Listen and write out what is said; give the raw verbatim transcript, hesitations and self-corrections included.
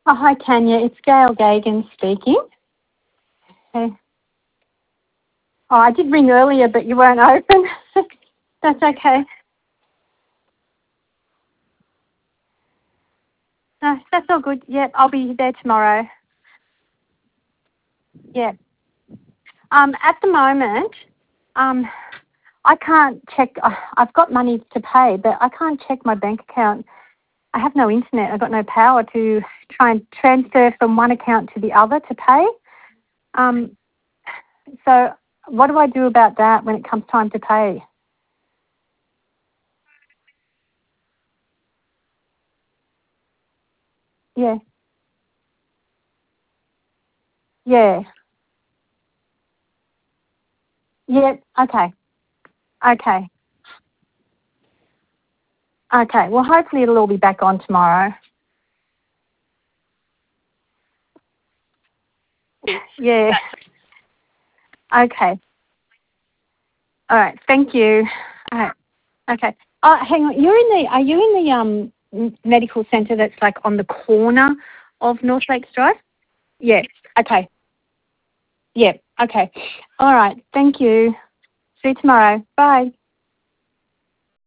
Oh, hi, Tanya. It's Gail Gagan speaking. Hey. Oh, I did ring earlier, but you weren't open. That's okay. No, that's all good. Yep, I'll be there tomorrow. Yeah. Um, at the moment, um, I can't check. Uh, I've got money to pay, but I can't check my bank account. I have no internet. I've got no power to try and transfer from one account to the other to pay. Um, so what do I do about that when it comes time to pay? Yeah. Yeah. Yeah. Okay. Okay. Okay. Well, hopefully it'll all be back on tomorrow. Yeah. Okay. All right. Thank you. All right. Okay. Oh, hang on. You're in the. Are you in the um m- medical centre that's like on the corner of North Lakes Drive? Yeah. Okay. Yeah. Okay. All right. Thank you. See you tomorrow. Bye.